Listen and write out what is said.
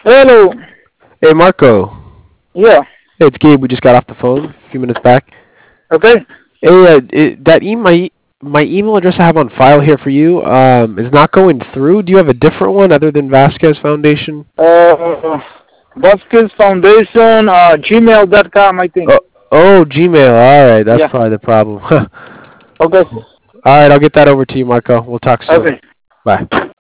Hello. Hey Marco, Yeah. hey, it's Gabe. We just got off the phone a few minutes back. Okay. Hey, my email address I have on file here for you is not going through. Do you have a different one other than Vasquez Foundation? Uh, Vasquez Foundation, gmail.com, I think. Oh, Gmail. All right, that's Yeah. probably the problem. Okay. All right, I'll get that over to you, Marco. We'll talk soon. Okay. Bye.